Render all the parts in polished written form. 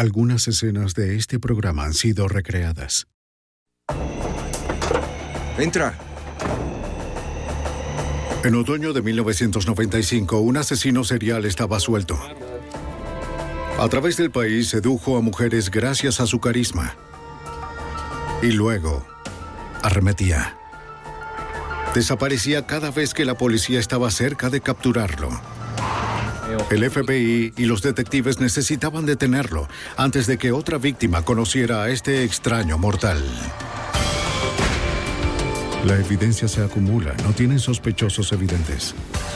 Algunas escenas de este programa han sido recreadas. Entra. En otoño de 1995, un asesino serial estaba suelto. A través del país sedujo a mujeres gracias a su carisma. Y luego, arremetía. Desaparecía cada vez que la policía estaba cerca de capturarlo. El FBI y los detectives necesitaban detenerlo antes de que otra víctima conociera a este extraño mortal. La evidencia se acumula, no tienen sospechosos evidentes.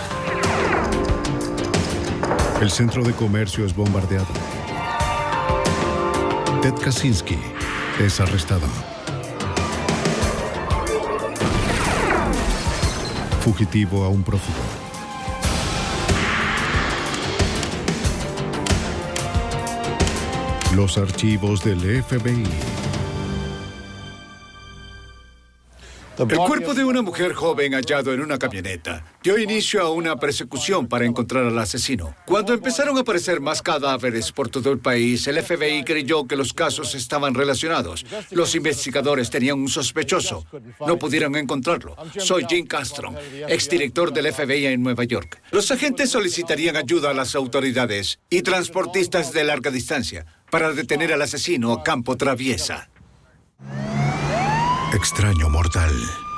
El centro de comercio es bombardeado. Ted Kaczynski es arrestado. Fugitivo a un prófugo. Los archivos del FBI. El cuerpo de una mujer joven hallado en una camioneta dio inicio a una persecución para encontrar al asesino. Cuando empezaron a aparecer más cadáveres por todo el país, el FBI creyó que los casos estaban relacionados. Los investigadores tenían un sospechoso. No pudieron encontrarlo. Soy Jim Castro, exdirector del FBI en Nueva York. Los agentes solicitarían ayuda a las autoridades y transportistas de larga distancia para detener al asesino a campo traviesa. Extraño mortal.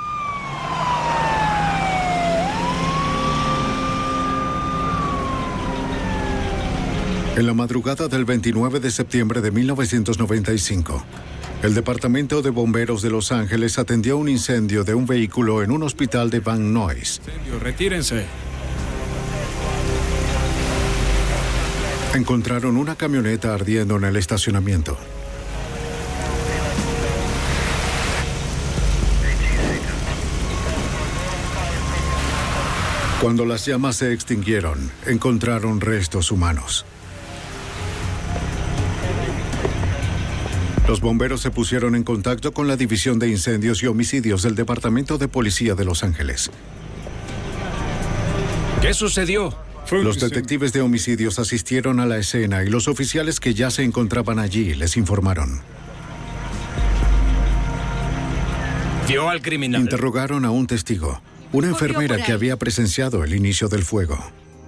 En la madrugada del 29 de septiembre de 1995, el Departamento de Bomberos de Los Ángeles atendió un incendio de un vehículo en un hospital de Van Nuys. Retírense. Encontraron una camioneta ardiendo en el estacionamiento. Cuando las llamas se extinguieron, encontraron restos humanos. Los bomberos se pusieron en contacto con la División de Incendios y Homicidios del Departamento de Policía de Los Ángeles. ¿Qué sucedió? Los detectives de homicidios asistieron a la escena y los oficiales que ya se encontraban allí les informaron. ¿Vio al criminal? Interrogaron a un testigo, una enfermera que había presenciado el inicio del fuego.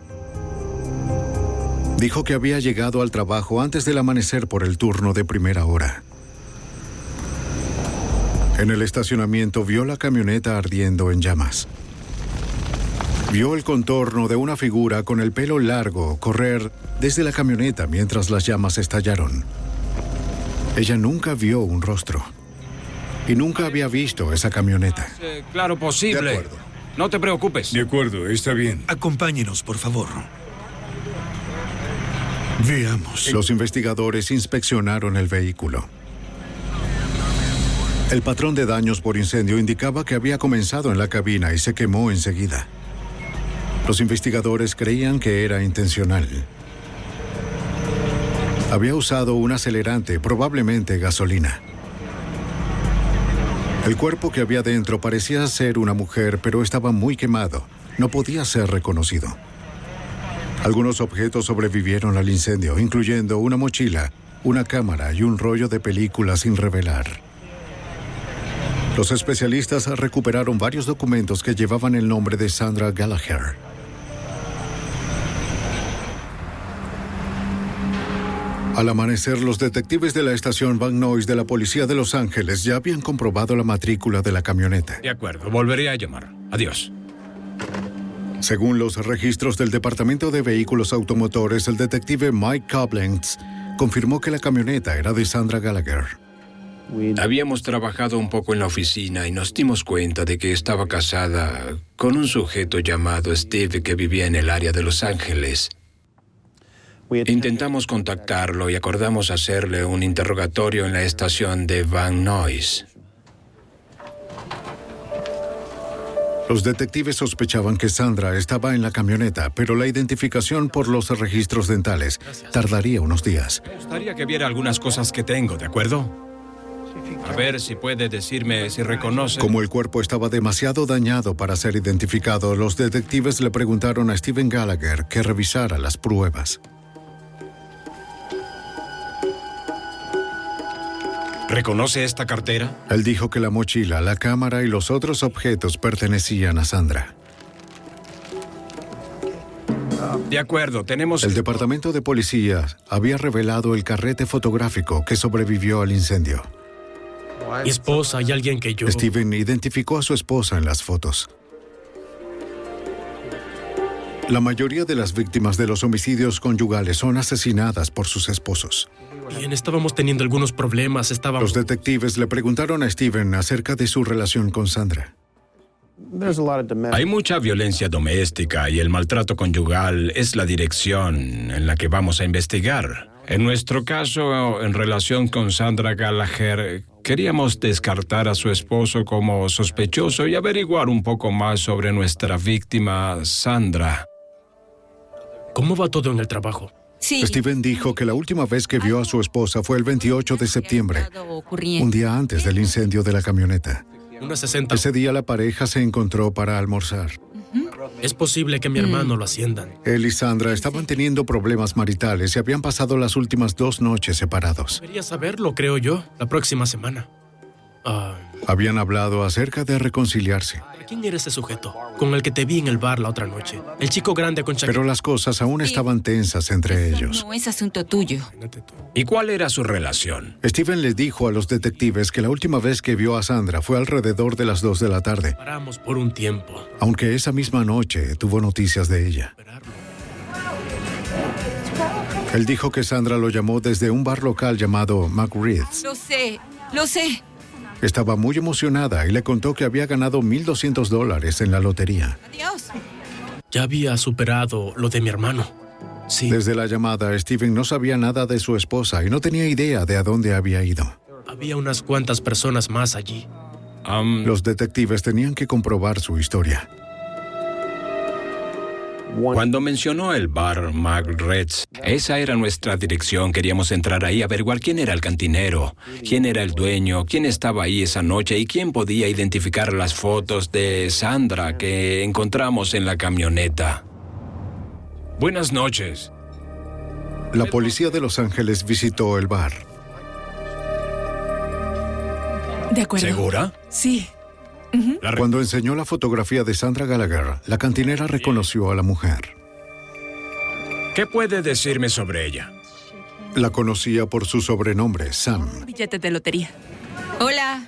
Dijo que había llegado al trabajo antes del amanecer por el turno de primera hora. En el estacionamiento vio la camioneta ardiendo en llamas. Vio el contorno de una figura con el pelo largo correr desde la camioneta mientras las llamas estallaron. Ella nunca vio un rostro y nunca había visto esa camioneta. Claro, posible. De acuerdo. No te preocupes. De acuerdo, está bien. Acompáñenos, por favor. Veamos. Los investigadores inspeccionaron el vehículo. El patrón de daños por incendio indicaba que había comenzado en la cabina y se quemó enseguida. Los investigadores creían que era intencional. Había usado un acelerante, probablemente gasolina. El cuerpo que había dentro parecía ser una mujer, pero estaba muy quemado. No podía ser reconocido. Algunos objetos sobrevivieron al incendio, incluyendo una mochila, una cámara y un rollo de película sin revelar. Los especialistas recuperaron varios documentos que llevaban el nombre de Sandra Gallagher. Al amanecer, los detectives de la estación Van Nuys de la Policía de Los Ángeles ya habían comprobado la matrícula de la camioneta. De acuerdo, volveré a llamar. Adiós. Según los registros del Departamento de Vehículos Automotores, el detective Mike Koblenz confirmó que la camioneta era de Sandra Gallagher. Habíamos trabajado un poco en la oficina y nos dimos cuenta de que estaba casada con un sujeto llamado Steve que vivía en el área de Los Ángeles. Intentamos contactarlo y acordamos hacerle un interrogatorio en la estación de Van Nuys. Los detectives sospechaban que Sandra estaba en la camioneta, pero la identificación por los registros dentales tardaría unos días. Me gustaría que viera algunas cosas que tengo, ¿de acuerdo? A ver si puede decirme si reconoce... Como el cuerpo estaba demasiado dañado para ser identificado, los detectives le preguntaron a Steven Gallagher que revisara las pruebas. ¿Reconoce esta cartera? Él dijo que la mochila, la cámara y los otros objetos pertenecían a Sandra. De acuerdo, tenemos... El departamento de policía había revelado el carrete fotográfico que sobrevivió al incendio. Mi esposa y alguien que yo... Steven identificó a su esposa en las fotos. La mayoría de las víctimas de los homicidios conyugales son asesinadas por sus esposos. Bien, estábamos teniendo algunos problemas, Los detectives le preguntaron a Steven acerca de su relación con Sandra. Hay mucha violencia doméstica y el maltrato conyugal es la dirección en la que vamos a investigar. En nuestro caso, en relación con Sandra Gallagher, queríamos descartar a su esposo como sospechoso y averiguar un poco más sobre nuestra víctima, Sandra. ¿Cómo va todo en el trabajo? Sí. Steven dijo que la última vez que vio a su esposa fue el 28 de septiembre, un día antes del incendio de la camioneta. Unas 60. Ese día la pareja se encontró para almorzar. Es posible que mi hermano lo asciendan. Él y Sandra estaban teniendo problemas maritales y habían pasado las últimas 2 noches separados. Debería saberlo, creo yo, la próxima semana. Habían hablado acerca de reconciliarse. ¿Quién era ese sujeto con el que te vi en el bar la otra noche? El chico grande con chaqueta. Pero las cosas aún estaban tensas entre ellos. No es asunto tuyo. ¿Y cuál era su relación? Steven les dijo a los detectives que la última vez que vio a Sandra fue alrededor de las 2 de la tarde. Paramos por un tiempo. Aunque esa misma noche tuvo noticias de ella. Él dijo que Sandra lo llamó desde un bar local llamado McReed's. Lo sé. Estaba muy emocionada y le contó que había ganado $1,200 en la lotería. Adiós. Ya había superado lo de mi hermano. Sí. Desde la llamada, Steven no sabía nada de su esposa y no tenía idea de a dónde había ido. Había unas cuantas personas más allí. Los detectives tenían que comprobar su historia. Cuando mencionó el bar McReed's, esa era nuestra dirección. Queríamos entrar ahí a averiguar quién era el cantinero, quién era el dueño, quién estaba ahí esa noche y quién podía identificar las fotos de Sandra que encontramos en la camioneta. Buenas noches. La policía de Los Ángeles visitó el bar. De acuerdo. ¿Segura? Sí. Cuando enseñó la fotografía de Sandra Gallagher, la cantinera reconoció a la mujer. ¿Qué puede decirme sobre ella? La conocía por su sobrenombre, Sam. Billete de lotería. Hola.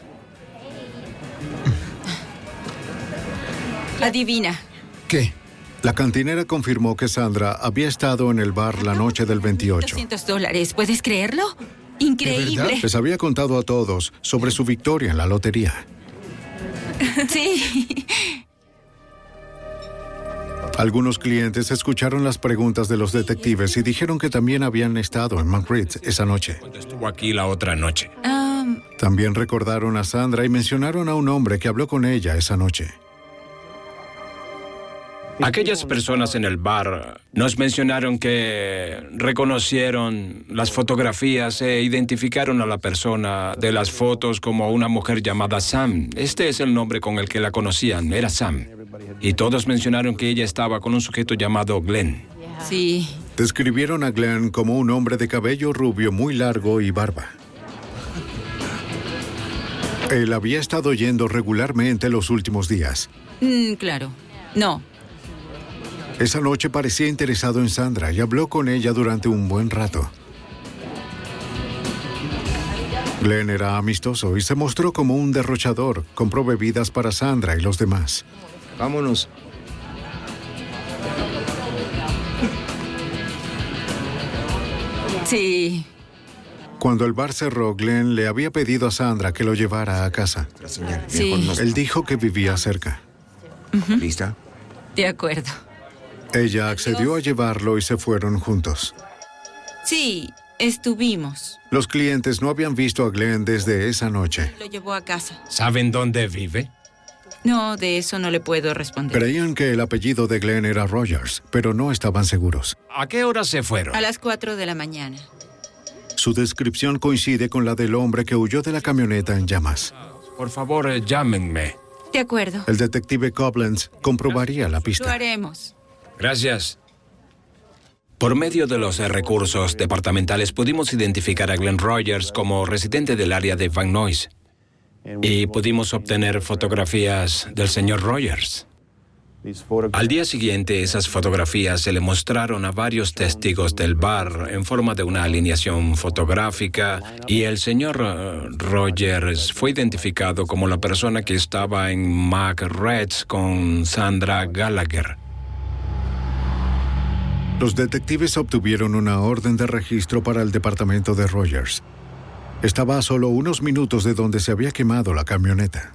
Adivina. ¿Qué? La cantinera confirmó que Sandra había estado en el bar la noche del 28. $200. ¿Puedes creerlo? Increíble. Les había contado a todos sobre su victoria en la lotería. Sí. Algunos clientes escucharon las preguntas de los detectives y dijeron que también habían estado en McReed's esa noche. Estuvo aquí la otra noche. También recordaron a Sandra y mencionaron a un hombre que habló con ella esa noche. Aquellas personas en el bar nos mencionaron que reconocieron las fotografías e identificaron a la persona de las fotos como una mujer llamada Sam. Este es el nombre con el que la conocían, era Sam. Y todos mencionaron que ella estaba con un sujeto llamado Glenn. Sí. Describieron a Glenn como un hombre de cabello rubio muy largo y barba. Él había estado yendo regularmente los últimos días. Claro. No. Esa noche parecía interesado en Sandra y habló con ella durante un buen rato. Glenn era amistoso y se mostró como un derrochador. Compró bebidas para Sandra y los demás. Vámonos. Sí. Cuando el bar cerró, Glenn le había pedido a Sandra que lo llevara a casa. Sí. Él dijo que vivía cerca. ¿Lista? De acuerdo. Ella accedió a llevarlo y se fueron juntos. Sí, estuvimos. Los clientes no habían visto a Glenn desde esa noche. Lo llevó a casa. ¿Saben dónde vive? No, de eso no le puedo responder. Creían que el apellido de Glenn era Rogers, pero no estaban seguros. ¿A qué hora se fueron? A las 4 de la mañana. Su descripción coincide con la del hombre que huyó de la camioneta en llamas. Por favor, llámenme. De acuerdo. El detective Koblenz comprobaría la Lo pista. haremos. Gracias. Por medio de los recursos departamentales pudimos identificar a Glenn Rogers como residente del área de Van Nuys y pudimos obtener fotografías del señor Rogers. Al día siguiente, esas fotografías se le mostraron a varios testigos del bar en forma de una alineación fotográfica y el señor Rogers fue identificado como la persona que estaba en McReds con Sandra Gallagher. Los detectives obtuvieron una orden de registro para el departamento de Rogers. Estaba a solo unos minutos de donde se había quemado la camioneta.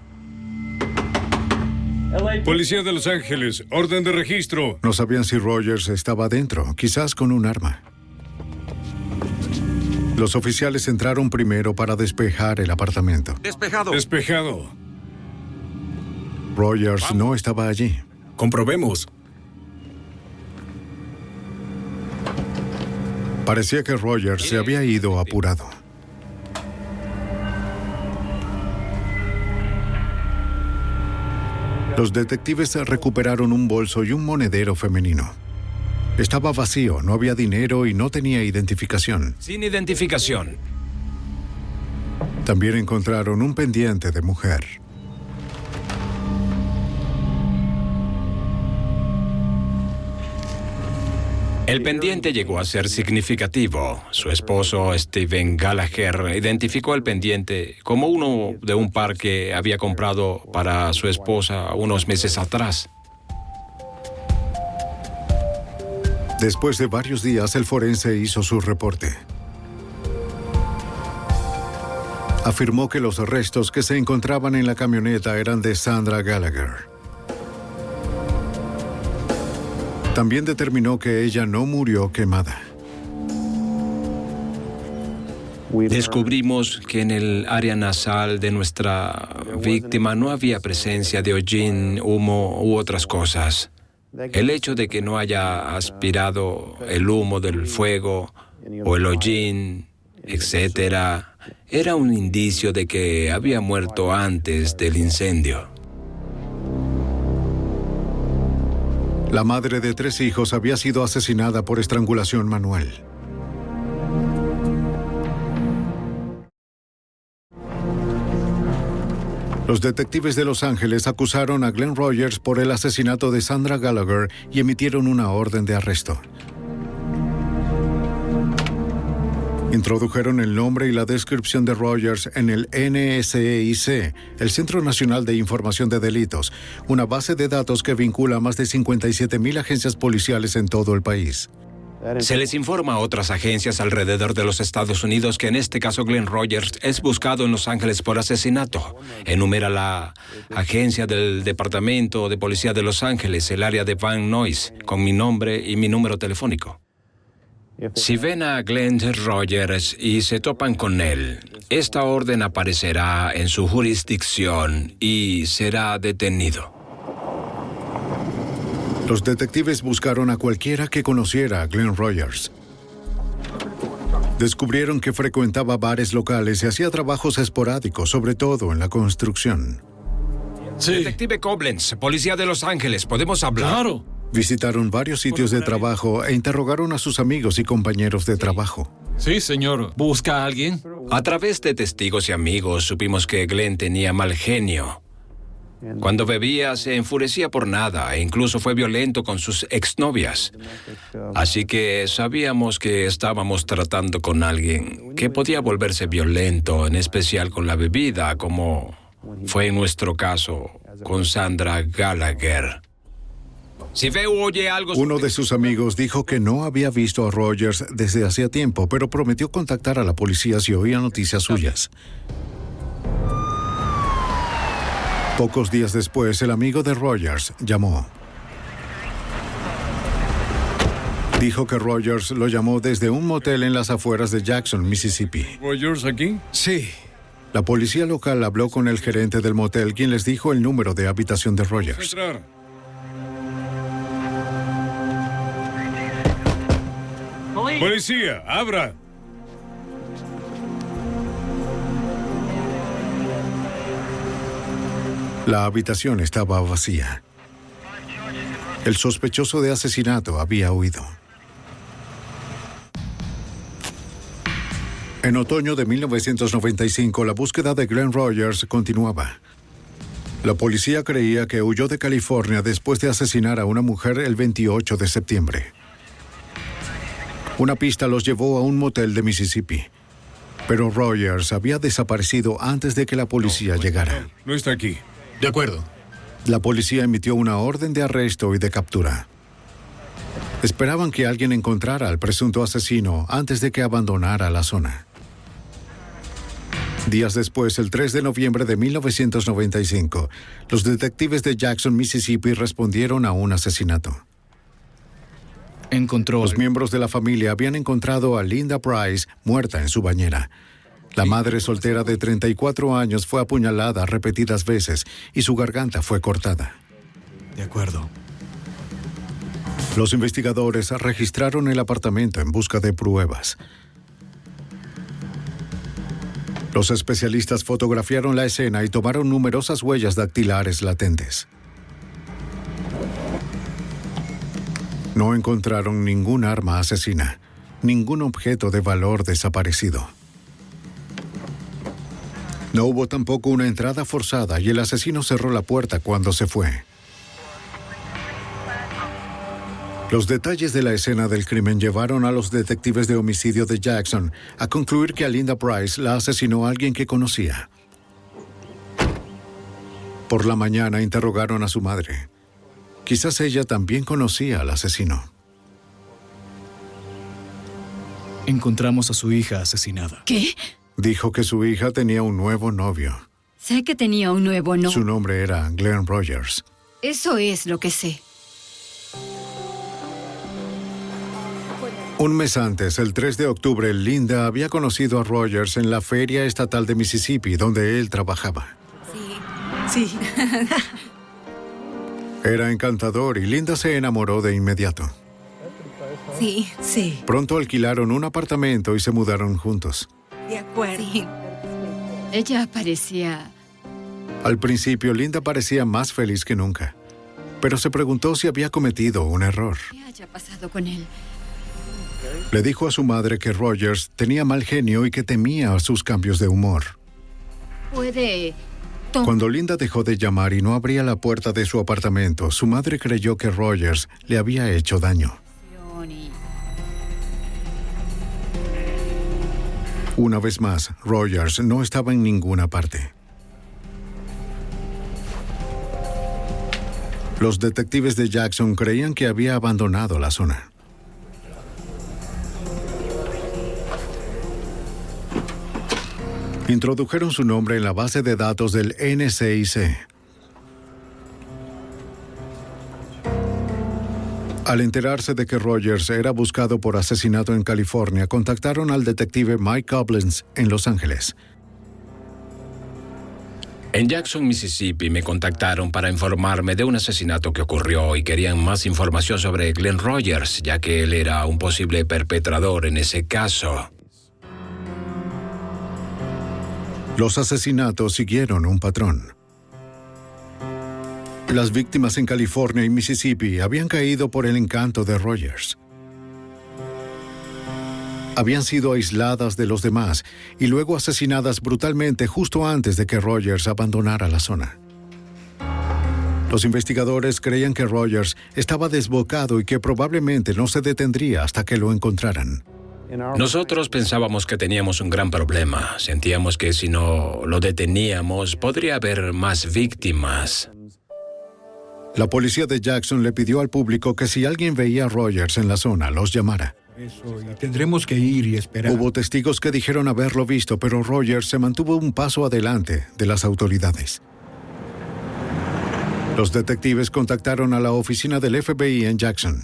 Policía de Los Ángeles, orden de registro. No sabían si Rogers estaba dentro, quizás con un arma. Los oficiales entraron primero para despejar el apartamento. Despejado. Despejado. Rogers no estaba allí. Comprobemos. Parecía que Rogers se había ido apurado. Los detectives recuperaron un bolso y un monedero femenino. Estaba vacío, no había dinero y no tenía identificación. Sin identificación. También encontraron un pendiente de mujer. El pendiente llegó a ser significativo. Su esposo, Steven Gallagher, identificó el pendiente como uno de un par que había comprado para su esposa unos meses atrás. Después de varios días, el forense hizo su reporte. Afirmó que los restos que se encontraban en la camioneta eran de Sandra Gallagher. También determinó que ella no murió quemada. Descubrimos que en el área nasal de nuestra víctima no había presencia de hollín, humo u otras cosas. El hecho de que no haya aspirado el humo del fuego o el hollín, etc., era un indicio de que había muerto antes del incendio. La madre de 3 hijos había sido asesinada por estrangulación manual. Los detectives de Los Ángeles acusaron a Glenn Rogers por el asesinato de Sandra Gallagher y emitieron una orden de arresto. Introdujeron el nombre y la descripción de Rogers en el NSEIC, el Centro Nacional de Información de Delitos, una base de datos que vincula a más de 57,000 agencias policiales en todo el país. Se les informa a otras agencias alrededor de los Estados Unidos que en este caso Glenn Rogers es buscado en Los Ángeles por asesinato. Enumera la agencia del Departamento de Policía de Los Ángeles, el área de Van Nuys, con mi nombre y mi número telefónico. Si ven a Glenn Rogers y se topan con él, esta orden aparecerá en su jurisdicción y será detenido. Los detectives buscaron a cualquiera que conociera a Glenn Rogers. Descubrieron que frecuentaba bares locales y hacía trabajos esporádicos, sobre todo en la construcción. Sí. Detective Koblenz, Policía de Los Ángeles, ¿podemos hablar? Claro. Visitaron varios sitios de trabajo e interrogaron a sus amigos y compañeros de trabajo. Sí, señor. ¿Busca a alguien? A través de testigos y amigos supimos que Glenn tenía mal genio. Cuando bebía se enfurecía por nada e incluso fue violento con sus exnovias. Así que sabíamos que estábamos tratando con alguien que podía volverse violento, en especial con la bebida, como fue en nuestro caso con Sandra Gallagher. Si ve o oye algo... Uno de sus amigos dijo que no había visto a Rogers desde hacía tiempo, pero prometió contactar a la policía si oía noticias suyas. Pocos días después, el amigo de Rogers llamó. Dijo que Rogers lo llamó desde un motel en las afueras de Jackson, Mississippi. ¿Rogers aquí? Sí. La policía local habló con el gerente del motel, quien les dijo el número de habitación de Rogers. ¡Policía, abra! La habitación estaba vacía. El sospechoso de asesinato había huido. En otoño de 1995, la búsqueda de Glenn Rogers continuaba. La policía creía que huyó de California después de asesinar a una mujer el 28 de septiembre. Una pista los llevó a un motel de Mississippi. Pero Rogers había desaparecido antes de que la policía llegara. No está aquí. De acuerdo. La policía emitió una orden de arresto y de captura. Esperaban que alguien encontrara al presunto asesino antes de que abandonara la zona. Días después, el 3 de noviembre de 1995, los detectives de Jackson, Mississippi, respondieron a un asesinato. Los miembros de la familia habían encontrado a Linda Price muerta en su bañera. La madre soltera de 34 años fue apuñalada repetidas veces y su garganta fue cortada. De acuerdo. Los investigadores registraron el apartamento en busca de pruebas. Los especialistas fotografiaron la escena y tomaron numerosas huellas dactilares latentes. No encontraron ningún arma asesina, ningún objeto de valor desaparecido. No hubo tampoco una entrada forzada y el asesino cerró la puerta cuando se fue. Los detalles de la escena del crimen llevaron a los detectives de homicidio de Jackson a concluir que a Linda Price la asesinó alguien que conocía. Por la mañana interrogaron a su madre. Quizás ella también conocía al asesino. Encontramos a su hija asesinada. ¿Qué? Dijo que su hija tenía un nuevo novio. Sé que tenía un nuevo novio. Su nombre era Glenn Rogers. Eso es lo que sé. Un mes antes, el 3 de octubre, Linda había conocido a Rogers en la Feria Estatal de Mississippi, donde él trabajaba. Sí. Era encantador y Linda se enamoró de inmediato. Sí. Pronto alquilaron un apartamento y se mudaron juntos. De acuerdo. Sí. Ella parecía... Al principio, Linda parecía más feliz que nunca, pero se preguntó si había cometido un error. ¿Qué haya pasado con él? Le dijo a su madre que Rogers tenía mal genio y que temía sus cambios de humor. Cuando Linda dejó de llamar y no abría la puerta de su apartamento, su madre creyó que Rogers le había hecho daño. Una vez más, Rogers no estaba en ninguna parte. Los detectives de Jackson creían que había abandonado la zona. Introdujeron su nombre en la base de datos del NCIC. Al enterarse de que Rogers era buscado por asesinato en California, contactaron al detective Mike Koblenz en Los Ángeles. En Jackson, Mississippi, me contactaron para informarme de un asesinato que ocurrió y querían más información sobre Glenn Rogers, ya que él era un posible perpetrador en ese caso. Los asesinatos siguieron un patrón. Las víctimas en California y Mississippi habían caído por el encanto de Rogers. Habían sido aisladas de los demás y luego asesinadas brutalmente justo antes de que Rogers abandonara la zona. Los investigadores creían que Rogers estaba desbocado y que probablemente no se detendría hasta que lo encontraran. Nosotros pensábamos que teníamos un gran problema. Sentíamos que si no lo deteníamos, podría haber más víctimas. La policía de Jackson le pidió al público que si alguien veía a Rogers en la zona, los llamara. Tendremos que ir y esperar. Hubo testigos que dijeron haberlo visto, pero Rogers se mantuvo un paso adelante de las autoridades. Los detectives contactaron a la oficina del FBI en Jackson.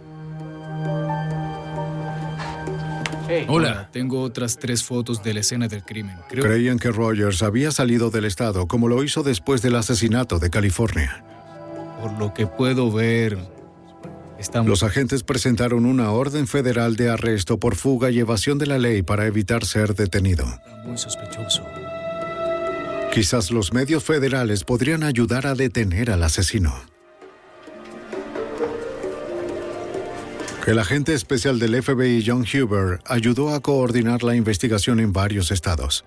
Hola, tengo otras 3 fotos de la escena del crimen. Creían que Rogers había salido del estado, como lo hizo después del asesinato de California. Por lo que puedo ver, Los agentes presentaron una orden federal de arresto por fuga y evasión de la ley para evitar ser detenido. Muy sospechoso. Quizás los medios federales podrían ayudar a detener al asesino. El agente especial del FBI, John Huber, ayudó a coordinar la investigación en varios estados.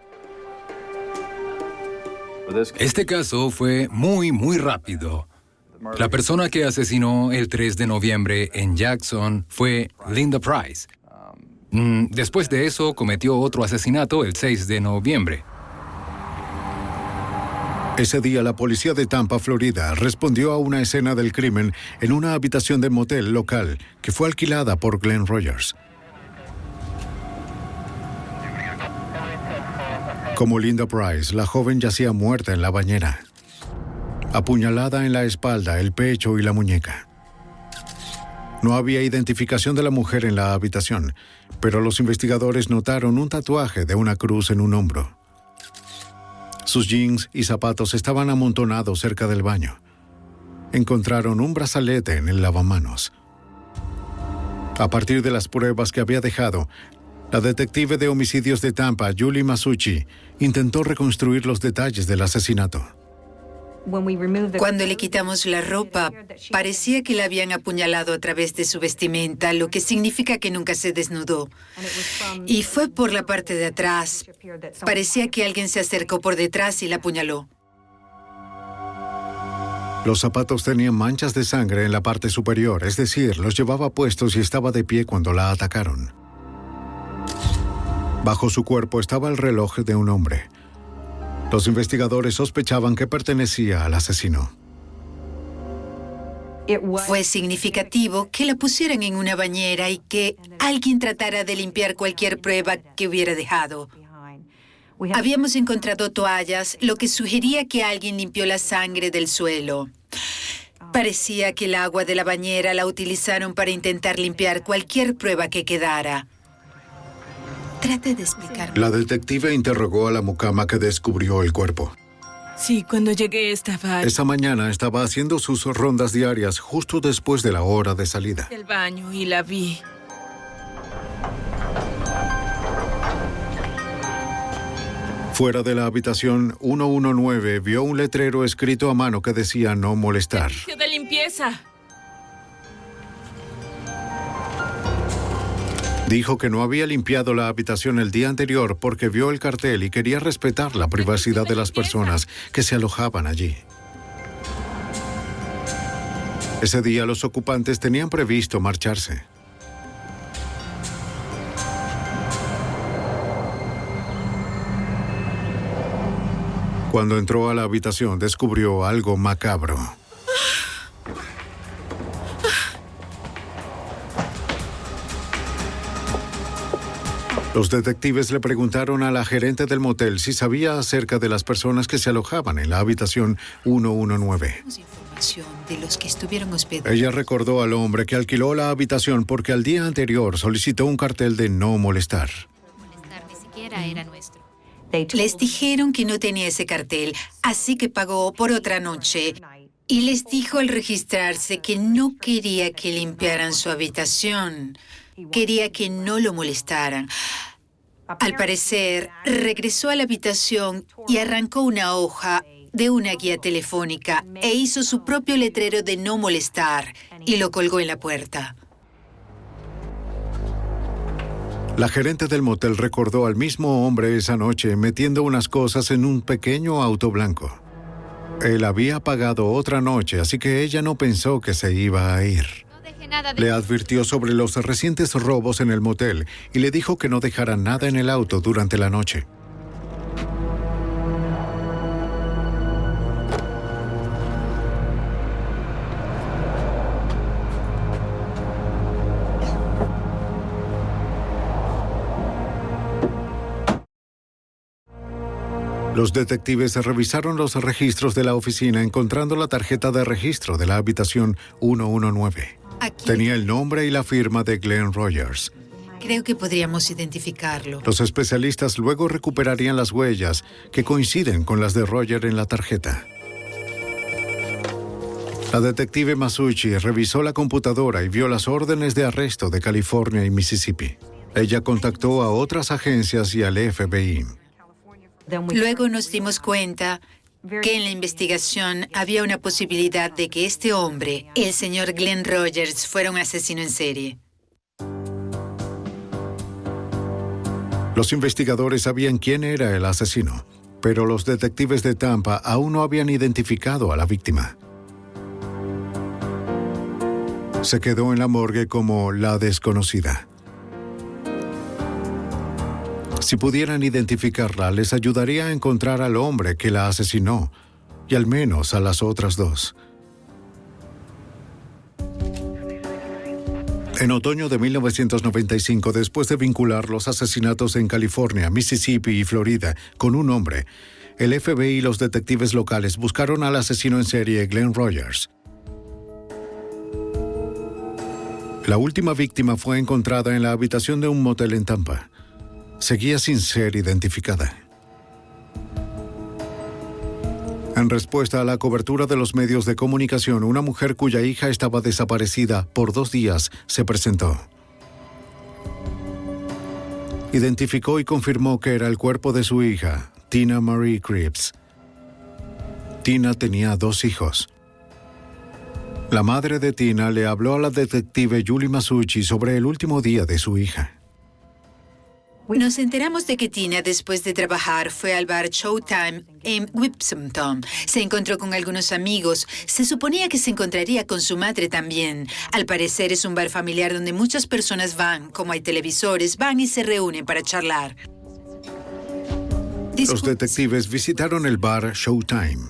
Este caso fue muy rápido. La persona que asesinó el 3 de noviembre en Jackson fue Linda Price. Después de eso, cometió otro asesinato el 6 de noviembre. Ese día, la policía de Tampa, Florida, respondió a una escena del crimen en una habitación de motel local que fue alquilada por Glenn Rogers. Como Linda Price, la joven yacía muerta en la bañera, apuñalada en la espalda, el pecho y la muñeca. No había identificación de la mujer en la habitación, pero los investigadores notaron un tatuaje de una cruz en un hombro. Sus jeans y zapatos estaban amontonados cerca del baño. Encontraron un brazalete en el lavamanos. A partir de las pruebas que había dejado, la detective de homicidios de Tampa, Julie Masucci, intentó reconstruir los detalles del asesinato. Cuando le quitamos la ropa, parecía que la habían apuñalado a través de su vestimenta, lo que significa que nunca se desnudó. Y fue por la parte de atrás. Parecía que alguien se acercó por detrás y la apuñaló. Los zapatos tenían manchas de sangre en la parte superior, es decir, los llevaba puestos y estaba de pie cuando la atacaron. Bajo su cuerpo estaba el reloj de un hombre. Los investigadores sospechaban que pertenecía al asesino. Fue significativo que la pusieran en una bañera y que alguien tratara de limpiar cualquier prueba que hubiera dejado. Habíamos encontrado toallas, lo que sugería que alguien limpió la sangre del suelo. Parecía que el agua de la bañera la utilizaron para intentar limpiar cualquier prueba que quedara. Trate de explicarme. La detective interrogó a la mucama que descubrió el cuerpo. Sí, cuando llegué estaba... Esa mañana estaba haciendo sus rondas diarias justo después de la hora de salida. ...del baño y la vi. Fuera de la habitación 119 vio un letrero escrito a mano que decía no molestar. ¡Servicio de limpieza! Dijo que no había limpiado la habitación el día anterior porque vio el cartel y quería respetar la privacidad de las personas que se alojaban allí. Ese día los ocupantes tenían previsto marcharse. Cuando entró a la habitación, descubrió algo macabro. Los detectives le preguntaron a la gerente del motel si sabía acerca de las personas que se alojaban en la habitación 119. De los que estuvieron hospedados. Ella recordó al hombre que alquiló la habitación porque al día anterior solicitó un cartel de no molestar. Ni siquiera era nuestro. Les dijeron que no tenía ese cartel, así que pagó por otra noche. Y les dijo al registrarse que no quería que limpiaran su habitación. Quería que no lo molestaran. Al parecer, regresó a la habitación y arrancó una hoja de una guía telefónica e hizo su propio letrero de no molestar y lo colgó en la puerta. La gerente del motel recordó al mismo hombre esa noche metiendo unas cosas en un pequeño auto blanco. Él había pagado otra noche, así que ella no pensó que se iba a ir. Le advirtió sobre los recientes robos en el motel y le dijo que no dejara nada en el auto durante la noche. Los detectives revisaron los registros de la oficina encontrando la tarjeta de registro de la habitación 119. Tenía el nombre y la firma de Glenn Rogers. Creo que podríamos identificarlo. Los especialistas luego recuperarían las huellas que coinciden con las de Roger en la tarjeta. La detective Masucci revisó la computadora y vio las órdenes de arresto de California y Mississippi. Ella contactó a otras agencias y al FBI. Luego nos dimos cuenta que en la investigación había una posibilidad de que este hombre, el señor Glenn Rogers, fuera un asesino en serie. Los investigadores sabían quién era el asesino, pero los detectives de Tampa aún no habían identificado a la víctima. Se quedó en la morgue como la desconocida. Si pudieran identificarla, les ayudaría a encontrar al hombre que la asesinó y al menos a las otras dos. En otoño de 1995, después de vincular los asesinatos en California, Mississippi y Florida con un hombre, el FBI y los detectives locales buscaron al asesino en serie Glenn Rogers. La última víctima fue encontrada en la habitación de un motel en Tampa. Seguía sin ser identificada. En respuesta a la cobertura de los medios de comunicación, una mujer cuya hija estaba desaparecida por 2 días se presentó. Identificó y confirmó que era el cuerpo de su hija, Tina Marie Cripps. Tina tenía 2 hijos. La madre de Tina le habló a la detective Julie Masucci sobre el último día de su hija. Nos enteramos de que Tina, después de trabajar, fue al bar Showtime en Whipsington. Se encontró con algunos amigos. Se suponía que se encontraría con su madre también. Al parecer es un bar familiar donde muchas personas van. Como hay televisores, van y se reúnen para charlar. Los detectives visitaron el bar Showtime.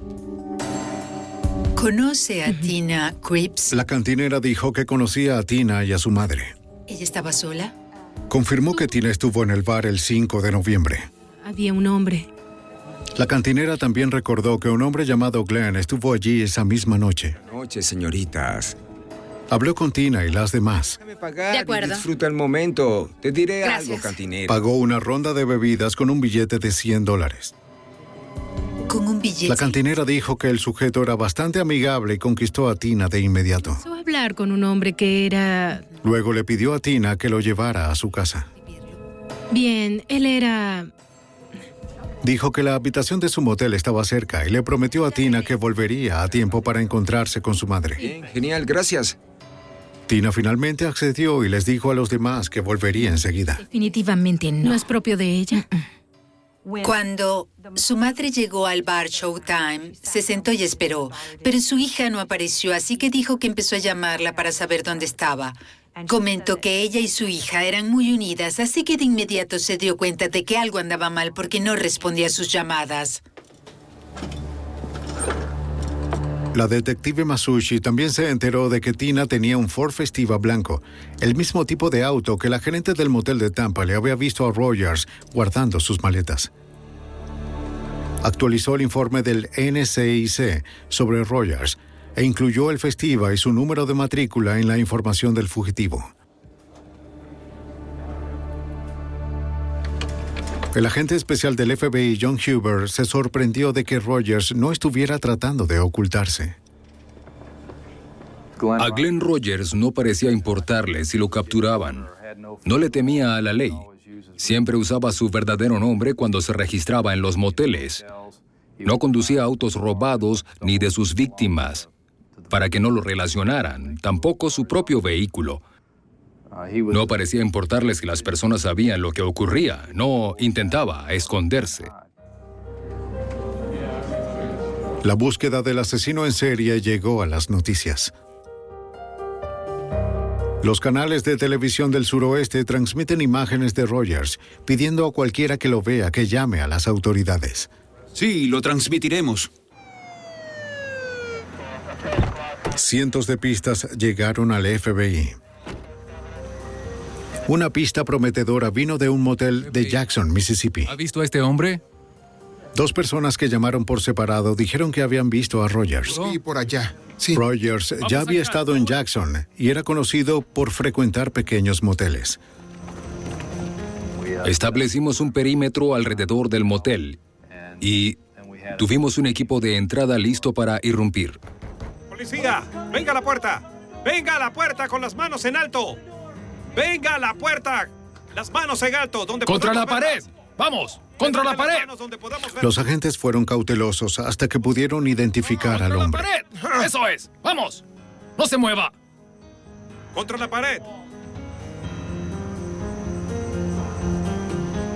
¿Conoce a Tina Cripps? La cantinera dijo que conocía a Tina y a su madre. ¿Ella estaba sola? Confirmó que Tina estuvo en el bar el 5 de noviembre. Había un hombre. La cantinera también recordó que un hombre llamado Glenn estuvo allí esa misma noche. Buenas noches, señoritas. Habló con Tina y las demás. Déjame pagar. De acuerdo. Disfruta el momento. Te diré Gracias. algo, cantinera. Pagó una ronda de bebidas con un billete de $100. ¿Con un billete? La cantinera dijo que el sujeto era bastante amigable y conquistó a Tina de inmediato. Empezó a hablar con un hombre que era... Luego le pidió a Tina que lo llevara a su casa. Bien, él era... Dijo que la habitación de su motel estaba cerca y le prometió a Tina que volvería a tiempo para encontrarse con su madre. Bien, genial, gracias. Tina finalmente accedió y les dijo a los demás que volvería enseguida. Definitivamente no. ¿No es propio de ella? Cuando su madre llegó al bar Showtime, se sentó y esperó, pero su hija no apareció, así que dijo que empezó a llamarla para saber dónde estaba. Comentó que ella y su hija eran muy unidas, así que de inmediato se dio cuenta de que algo andaba mal porque no respondía a sus llamadas. La detective Masucci también se enteró de que Tina tenía un Ford Festiva blanco, el mismo tipo de auto que la gerente del motel de Tampa le había visto a Rogers guardando sus maletas. Actualizó el informe del NCIC sobre Rogers e incluyó el Festiva y su número de matrícula en la información del fugitivo. El agente especial del FBI, John Huber, se sorprendió de que Rogers no estuviera tratando de ocultarse. A Glenn Rogers no parecía importarle si lo capturaban. No le temía a la ley. Siempre usaba su verdadero nombre cuando se registraba en los moteles. No conducía autos robados ni de sus víctimas, para que no lo relacionaran, tampoco su propio vehículo. No parecía importarles que las personas sabían lo que ocurría. No intentaba esconderse. La búsqueda del asesino en serie llegó a las noticias. Los canales de televisión del suroeste transmiten imágenes de Rogers, pidiendo a cualquiera que lo vea que llame a las autoridades. Sí, lo transmitiremos. Cientos de pistas llegaron al FBI. Una pista prometedora vino de un motel de Jackson, Mississippi. ¿Ha visto a este hombre? 2 personas que llamaron por separado dijeron que habían visto a Rogers. Sí, por allá. Sí. Rogers ya había estado en Jackson y era conocido por frecuentar pequeños moteles. Establecimos un perímetro alrededor del motel y tuvimos un equipo de entrada listo para irrumpir. ¡Policía! ¡Venga a la puerta! ¡Venga a la puerta con las manos en alto! ¡Venga a la puerta! ¡Las manos en alto! Donde ¡contra la pared! ¡Vamos! ¡Contra la pared! Los agentes fueron cautelosos hasta que pudieron identificar al hombre. ¡Contra la pared! ¡Eso es! ¡Vamos! ¡No se mueva! ¡Contra la pared!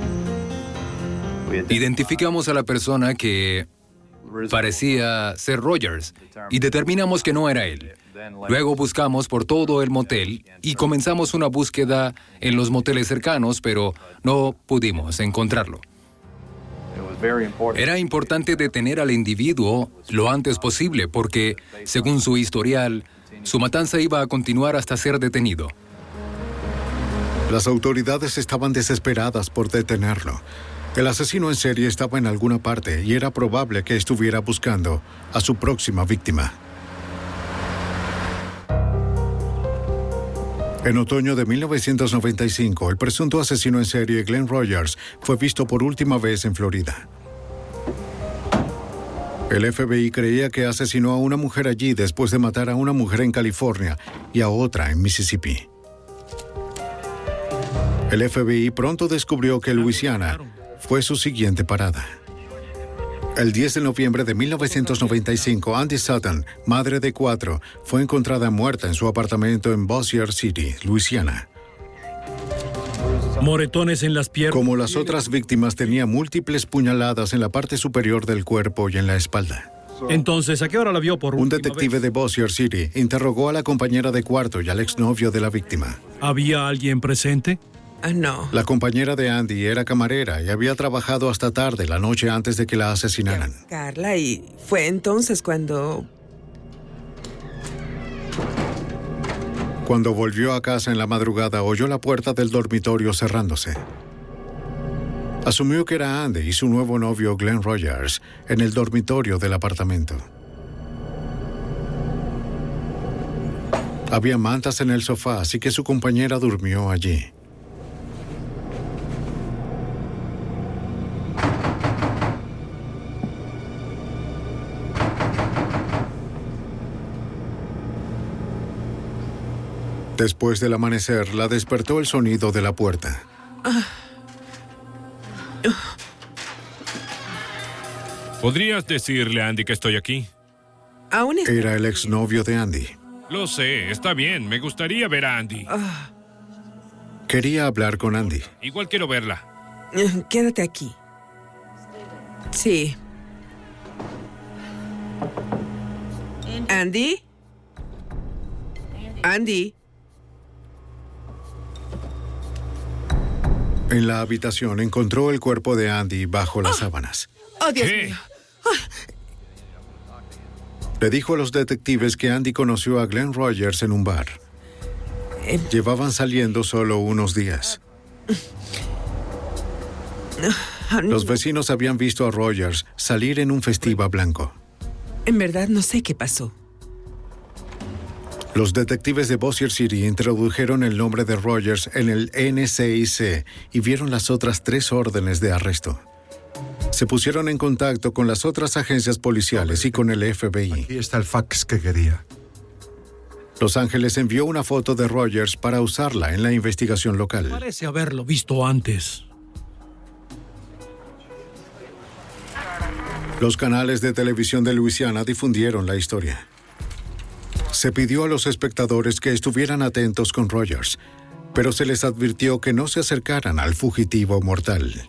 Identificamos a la persona que parecía ser Rogers y determinamos que no era él. Luego buscamos por todo el motel y comenzamos una búsqueda en los moteles cercanos, pero no pudimos encontrarlo. Era importante detener al individuo lo antes posible porque, según su historial, su matanza iba a continuar hasta ser detenido. Las autoridades estaban desesperadas por detenerlo. El asesino en serie estaba en alguna parte y era probable que estuviera buscando a su próxima víctima. En otoño de 1995, el presunto asesino en serie Glenn Rogers fue visto por última vez en Florida. El FBI creía que asesinó a una mujer allí después de matar a una mujer en California y a otra en Mississippi. El FBI pronto descubrió que Luisiana fue su siguiente parada. El 10 de noviembre de 1995, Andy Sutton, madre de 4, fue encontrada muerta en su apartamento en Bossier City, Luisiana. Moretones en las piernas. Como las otras víctimas, tenía múltiples puñaladas en la parte superior del cuerpo y en la espalda. Entonces, ¿a qué hora la vio por última vez? Un detective de Bossier City interrogó a la compañera de cuarto y al exnovio de la víctima. ¿Había alguien presente? No. La compañera de Andy era camarera y había trabajado hasta tarde la noche antes de que la asesinaran. Carla, y fue entonces cuando volvió a casa en la madrugada, oyó la puerta del dormitorio cerrándose. Asumió que era Andy y su nuevo novio Glenn Rogers en el dormitorio del apartamento. Había mantas en el sofá, así que su compañera durmió allí. Después del amanecer, la despertó el sonido de la puerta. ¿Podrías decirle a Andy que estoy aquí? Era el exnovio de Andy. Lo sé, está bien. Me gustaría ver a Andy. Quería hablar con Andy. Igual quiero verla. Quédate aquí. Sí. ¿Andy? ¿Andy? En la habitación encontró el cuerpo de Andy bajo las sábanas. ¡Oh, Dios mío! Le dijo a los detectives que Andy conoció a Glenn Rogers en un bar. Llevaban saliendo solo unos días. Los vecinos habían visto a Rogers salir en un Festiva blanco. En verdad no sé qué pasó. Los detectives de Bossier City introdujeron el nombre de Rogers en el NCIC y vieron las otras 3 órdenes de arresto. Se pusieron en contacto con las otras agencias policiales y con el FBI. Aquí está el fax que quería. Los Ángeles envió una foto de Rogers para usarla en la investigación local. Parece haberlo visto antes. Los canales de televisión de Luisiana difundieron la historia. Se pidió a los espectadores que estuvieran atentos con Rogers, pero se les advirtió que no se acercaran al fugitivo mortal.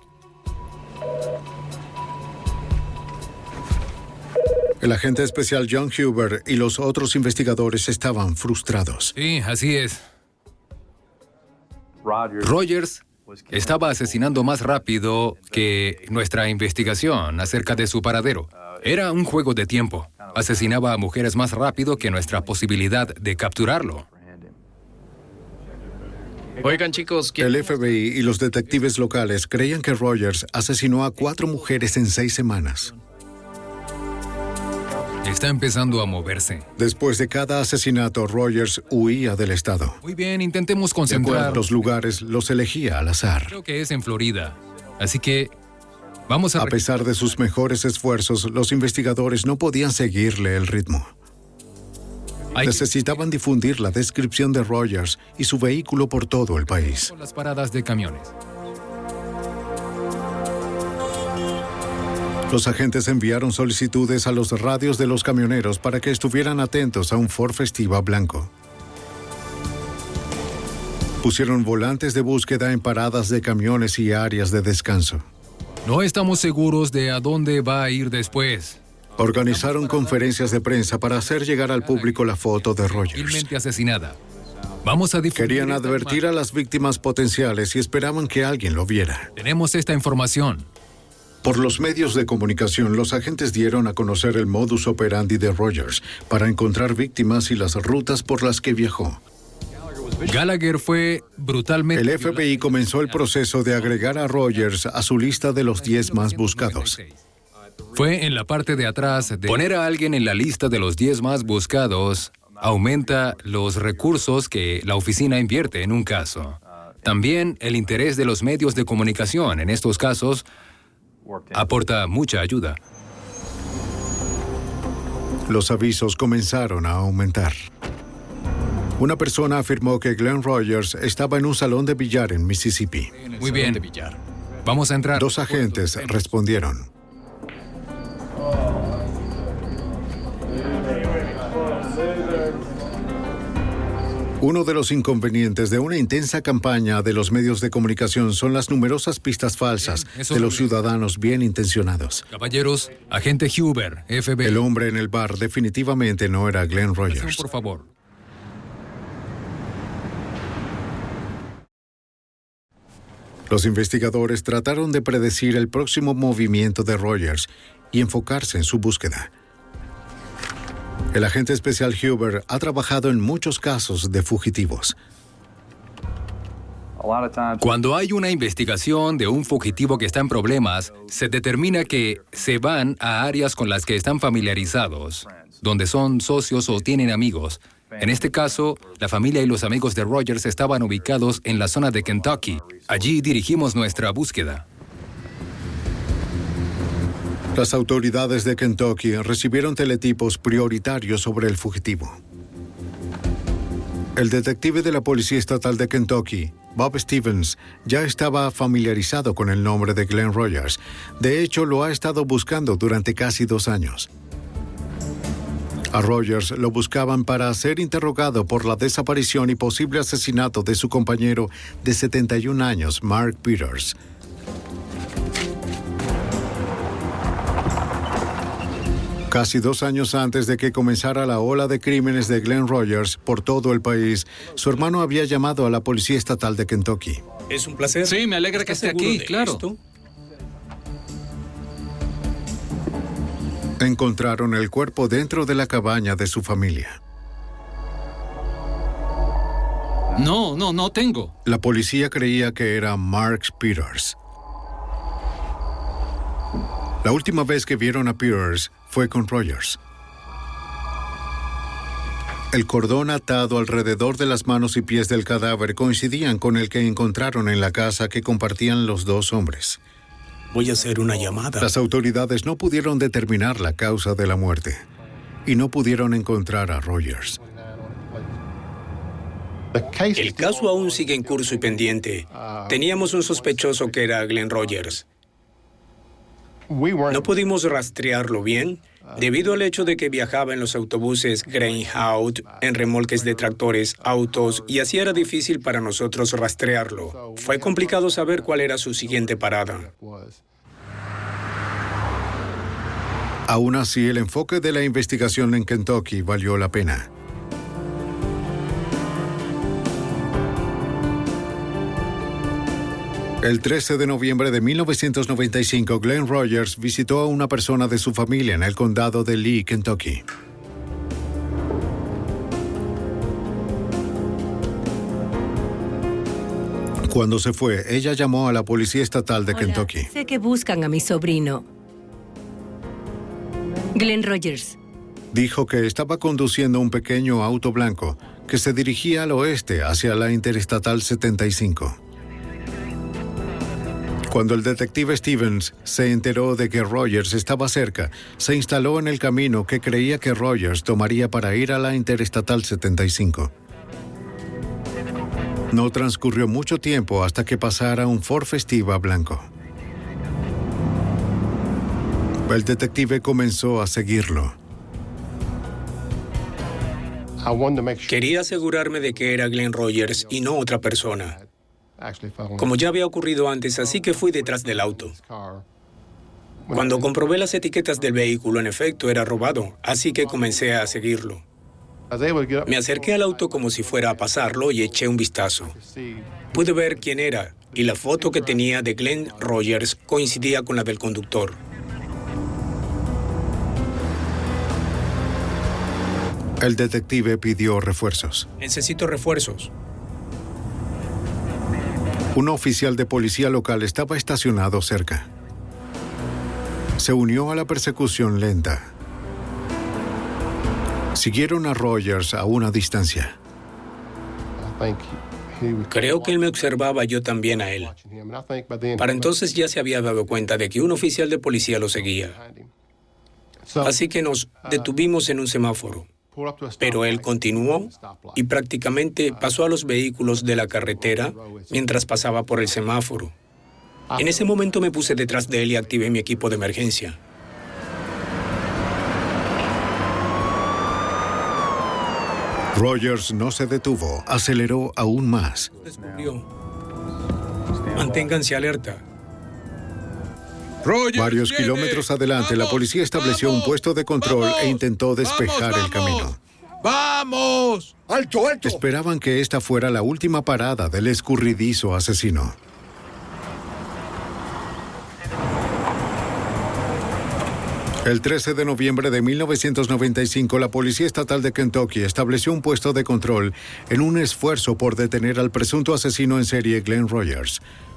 El agente especial John Huber y los otros investigadores estaban frustrados. Sí, así es. Rogers estaba asesinando más rápido que nuestra investigación acerca de su paradero. Era un juego de tiempo. Asesinaba a mujeres más rápido que nuestra posibilidad de capturarlo. Oigan, chicos, El FBI y los detectives locales creían que Rogers asesinó a 4 mujeres en 6 semanas. Está empezando a moverse. Después de cada asesinato, Rogers huía del estado. Muy bien, intentemos concentrar. Los lugares los elegía al azar. Creo que es en Florida. Así que vamos a... A pesar de sus mejores esfuerzos, los investigadores no podían seguirle el ritmo. Necesitaban difundir la descripción de Rogers y su vehículo por todo el país. Las paradas de camiones. Los agentes enviaron solicitudes a los radios de los camioneros para que estuvieran atentos a un Ford Festiva blanco. Pusieron volantes de búsqueda en paradas de camiones y áreas de descanso. No estamos seguros de a dónde va a ir después. Organizaron conferencias de prensa para hacer llegar al público la foto de Rogers. Vilmente asesinada. Vamos a difundir. Querían advertir a las víctimas potenciales y esperaban que alguien lo viera. Tenemos esta información. Por los medios de comunicación, los agentes dieron a conocer el modus operandi de Rogers para encontrar víctimas y las rutas por las que viajó. Gallagher fue brutalmente... El FBI comenzó el proceso de agregar a Rogers a su lista de los 10 más buscados. Fue en la parte de atrás de poner a alguien en la lista de los 10 más buscados aumenta los recursos que la oficina invierte en un caso. También el interés de los medios de comunicación en estos casos aporta mucha ayuda. Los avisos comenzaron a aumentar. Una persona afirmó que Glenn Rogers estaba en un salón de billar en Mississippi. Muy bien. Vamos a entrar. 2 agentes respondieron. Uno de los inconvenientes de una intensa campaña de los medios de comunicación son las numerosas pistas falsas de los ciudadanos bien intencionados. Caballeros, agente Huber, FBI. El hombre en el bar definitivamente no era Glenn Rogers. Por favor. Los investigadores trataron de predecir el próximo movimiento de Rogers y enfocarse en su búsqueda. El agente especial Huber ha trabajado en muchos casos de fugitivos. Cuando hay una investigación de un fugitivo que está en problemas, se determina que se van a áreas con las que están familiarizados, donde son socios o tienen amigos. En este caso, la familia y los amigos de Rogers estaban ubicados en la zona de Kentucky. Allí dirigimos nuestra búsqueda. Las autoridades de Kentucky recibieron teletipos prioritarios sobre el fugitivo. El detective de la Policía Estatal de Kentucky, Bob Stevens, ya estaba familiarizado con el nombre de Glenn Rogers. De hecho, lo ha estado buscando durante casi 2 años. A Rogers lo buscaban para ser interrogado por la desaparición y posible asesinato de su compañero de 71 años, Mark Peters. Casi 2 años antes de que comenzara la ola de crímenes de Glenn Rogers por todo el país, su hermano había llamado a la Policía Estatal de Kentucky. Es un placer. Sí, me alegra que esté aquí, claro. Esto? Encontraron el cuerpo dentro de la cabaña de su familia. No tengo. La policía creía que era Mark Peters. La última vez que vieron a Peters fue con Rogers. El cordón atado alrededor de las manos y pies del cadáver coincidían con el que encontraron en la casa que compartían los 2 hombres. Voy a hacer una llamada. Las autoridades no pudieron determinar la causa de la muerte y no pudieron encontrar a Rogers. El caso aún sigue en curso y pendiente. Teníamos un sospechoso que era Glenn Rogers. No pudimos rastrearlo bien debido al hecho de que viajaba en los autobuses Greyhound, en remolques de tractores, autos, y así era difícil para nosotros rastrearlo. Fue complicado saber cuál era su siguiente parada. Aún así, el enfoque de la investigación en Kentucky valió la pena. El 13 de noviembre de 1995, Glenn Rogers visitó a una persona de su familia en el condado de Lee, Kentucky. Cuando se fue, ella llamó a la Policía Estatal de Kentucky. Sé que buscan a mi sobrino, Glenn Rogers. Dijo que estaba conduciendo un pequeño auto blanco que se dirigía al oeste hacia la Interestatal 75. Cuando el detective Stevens se enteró de que Rogers estaba cerca, se instaló en el camino que creía que Rogers tomaría para ir a la Interestatal 75. No transcurrió mucho tiempo hasta que pasara un Ford Festiva blanco. El detective comenzó a seguirlo. Quería asegurarme de que era Glenn Rogers y no otra persona. como ya había ocurrido antes, así que fui detrás del auto. Cuando comprobé las etiquetas del vehículo, en efecto, era robado, así que comencé a seguirlo. Me acerqué al auto como si fuera a pasarlo y eché un vistazo. Pude ver quién era, y la foto que tenía de Glenn Rogers coincidía con la del conductor. El detective pidió refuerzos. Necesito refuerzos. Un oficial de policía local estaba estacionado cerca. Se unió a la persecución lenta. Siguieron a Rogers a una distancia. Creo que él me observaba, yo también a él. Para entonces ya se había dado cuenta de que un oficial de policía lo seguía. Así que nos detuvimos en un semáforo. Pero él continuó y prácticamente pasó a los vehículos de la carretera mientras pasaba por el semáforo. En ese momento me puse detrás de él y activé mi equipo de emergencia. Rogers no se detuvo, aceleró aún más. Descubrió. Manténganse alerta. Varios kilómetros adelante, la policía estableció un puesto de control e intentó despejar el camino. ¡Vamos! ¡Alto, alto! Esperaban que esta fuera la última parada del escurridizo asesino. El 13 de noviembre de 1995, la Policía Estatal de Kentucky estableció un puesto de control en un esfuerzo por detener al presunto asesino en serie Glenn Rogers.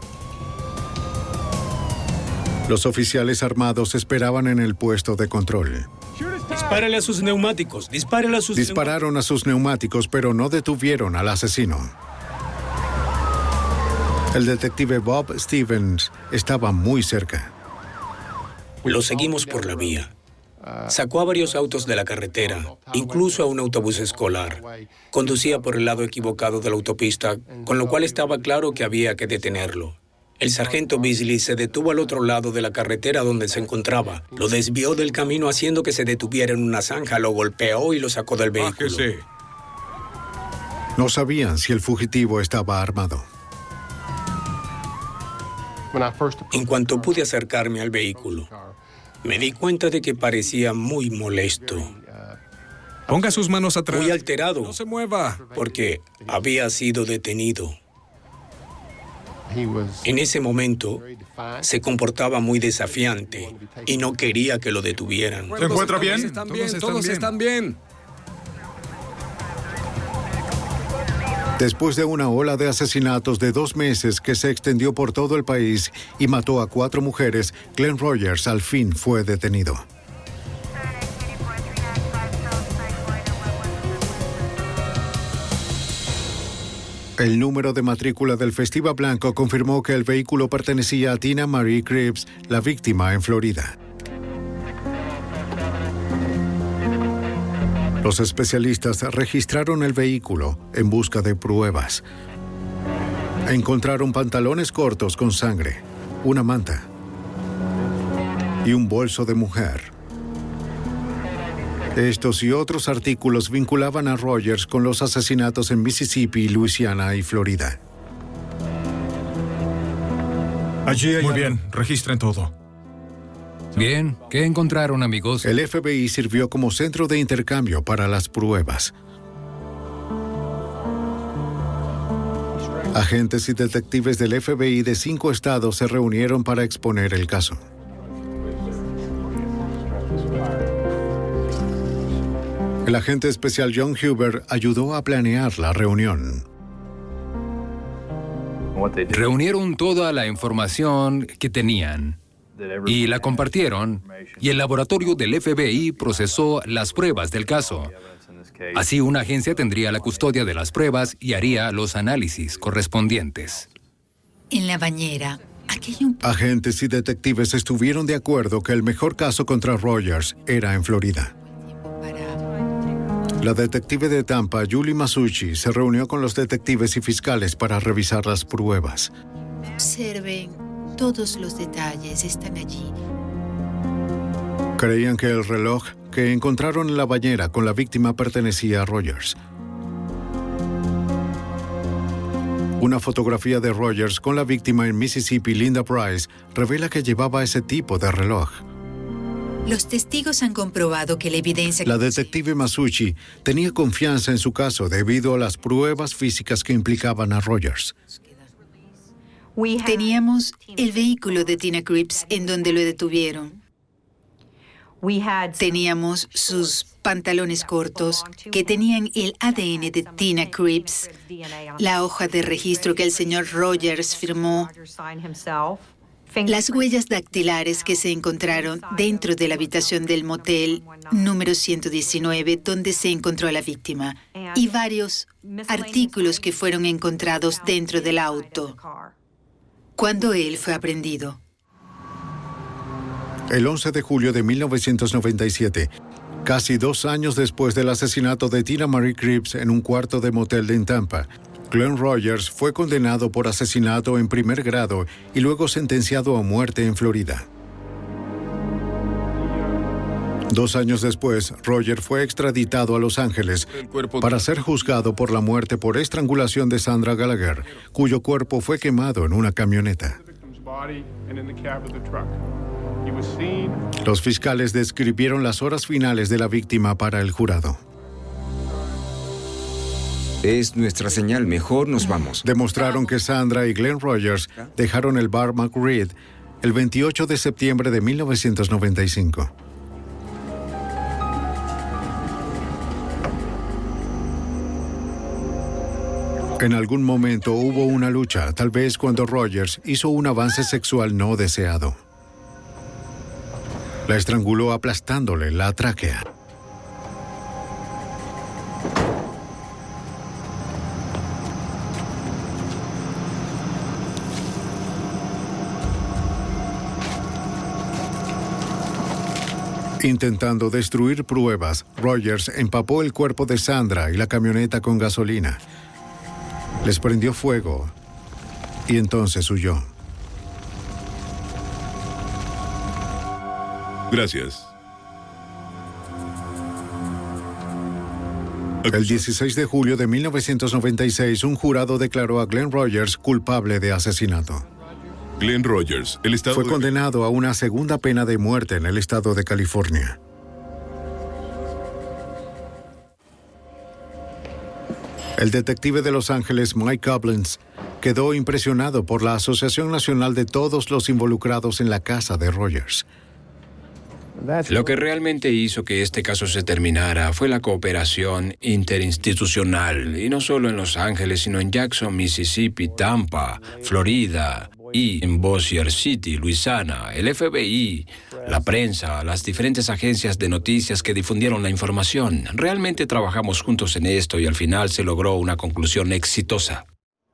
Los oficiales armados esperaban en el puesto de control. Dispárale a sus neumáticos, dispárale a sus Dispararon a sus neumáticos, pero no detuvieron al asesino. El detective Bob Stevens estaba muy cerca. Lo seguimos por la vía. Sacó a varios autos de la carretera, incluso a un autobús escolar. Conducía por el lado equivocado de la autopista, con lo cual estaba claro que había que detenerlo. El sargento Beasley se detuvo al otro lado de la carretera donde se encontraba. Lo desvió del camino haciendo que se detuviera en una zanja, lo golpeó y lo sacó del vehículo. Bájese. No sabían si el fugitivo estaba armado. En cuanto pude acercarme al vehículo, me di cuenta de que parecía muy molesto. Ponga sus manos atrás. Muy alterado. No se mueva. Porque había sido detenido. En ese momento, se comportaba muy desafiante y no quería que lo detuvieran. ¿Se encuentra bien? Todos están bien. Después de una ola de asesinatos de 2 meses que se extendió por todo el país y mató a 4 mujeres, Glenn Rogers al fin fue detenido. El número de matrícula del Festiva Blanco confirmó que el vehículo pertenecía a Tina Marie Cripps, la víctima en Florida. Los especialistas registraron el vehículo en busca de pruebas. Encontraron pantalones cortos con sangre, una manta y un bolso de mujer. Estos y otros artículos vinculaban a Rogers con los asesinatos en Mississippi, Luisiana y Florida. Allí hay... Muy bien, registren todo. Bien, ¿qué encontraron, amigos? El FBI sirvió como centro de intercambio para las pruebas. Agentes y detectives del FBI de 5 estados se reunieron para exponer el caso. El agente especial John Huber ayudó a planear la reunión. Reunieron toda la información que tenían y la compartieron, y el laboratorio del FBI procesó las pruebas del caso. Así, una agencia tendría la custodia de las pruebas y haría los análisis correspondientes. En la bañera, aquí hay un... Agentes y detectives estuvieron de acuerdo que el mejor caso contra Rogers era en Florida. La detective de Tampa, Julie Masucci, se reunió con los detectives y fiscales para revisar las pruebas. Observen, todos los detalles están allí. Creían que el reloj que encontraron en la bañera con la víctima pertenecía a Rogers. Una fotografía de Rogers con la víctima en Mississippi, Linda Price, revela que llevaba ese tipo de reloj. Los testigos han comprobado que la evidencia... La detective Masucci tenía confianza en su caso debido a las pruebas físicas que implicaban a Rogers. Teníamos el vehículo de Tina Cripps en donde lo detuvieron. Teníamos sus pantalones cortos que tenían el ADN de Tina Cripps, la hoja de registro que el señor Rogers firmó, las huellas dactilares que se encontraron dentro de la habitación del motel número 119 donde se encontró a la víctima y varios artículos que fueron encontrados dentro del auto cuando él fue aprehendido. El 11 de julio de 1997, casi 2 años después del asesinato de Tina Marie Cripps en un cuarto de motel en Tampa, Glenn Rogers fue condenado por asesinato en primer grado y luego sentenciado a muerte en Florida. 2 años después, Rogers fue extraditado a Los Ángeles para ser juzgado por la muerte por estrangulación de Sandra Gallagher, cuyo cuerpo fue quemado en una camioneta. Los fiscales describieron las horas finales de la víctima para el jurado. Es nuestra señal, mejor nos vamos. Demostraron que Sandra y Glenn Rogers dejaron el bar McReed el 28 de septiembre de 1995. En algún momento hubo una lucha, tal vez cuando Rogers hizo un avance sexual no deseado. La estranguló aplastándole la tráquea. Intentando destruir pruebas, Rogers empapó el cuerpo de Sandra y la camioneta con gasolina. Les prendió fuego y entonces huyó. Gracias. El 16 de julio de 1996, un jurado declaró a Glenn Rogers culpable de asesinato. Glenn Rogers, el estado fue condenado a una segunda pena de muerte en el estado de California. El detective de Los Ángeles, Mike Koblenz, quedó impresionado por la Asociación Nacional de todos los involucrados en la casa de Rogers. Lo que realmente hizo que este caso se terminara fue la cooperación interinstitucional, y no solo en Los Ángeles, sino en Jackson, Mississippi, Tampa, Florida y en Bossier City, Luisiana, el FBI, la prensa, las diferentes agencias de noticias que difundieron la información. Realmente trabajamos juntos en esto y al final se logró una conclusión exitosa.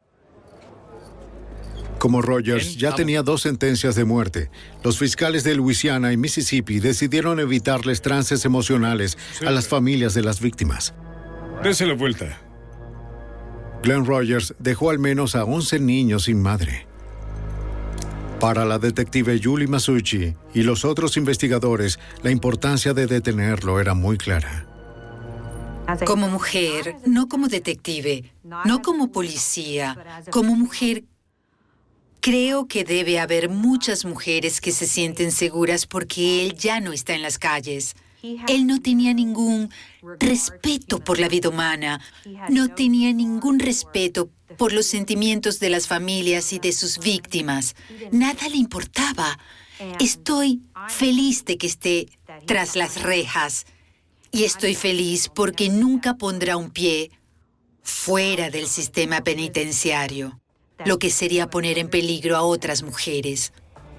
Como Rogers ya tenía 2 sentencias de muerte, los fiscales de Luisiana y Mississippi decidieron evitarles trances emocionales a las familias de las víctimas. Dese la vuelta. Glenn Rogers dejó al menos a 11 niños sin madre. Para la detective Julie Masucci y los otros investigadores, la importancia de detenerlo era muy clara. Como mujer, no como detective, no como policía, como mujer, creo que debe haber muchas mujeres que se sienten seguras porque él ya no está en las calles. Él no tenía ningún respeto por la vida humana, no tenía ningún respeto por los sentimientos de las familias y de sus víctimas. Nada le importaba. Estoy feliz de que esté tras las rejas y estoy feliz porque nunca pondrá un pie fuera del sistema penitenciario, lo que sería poner en peligro a otras mujeres.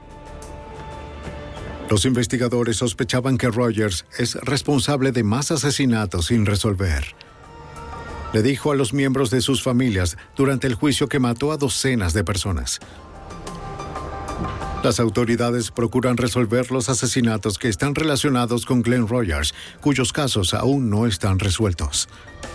Los investigadores sospechaban que Rogers es responsable de más asesinatos sin resolver. Le dijo a los miembros de sus familias durante el juicio que mató a docenas de personas. Las autoridades procuran resolver los asesinatos que están relacionados con Glenn Rogers, cuyos casos aún no están resueltos.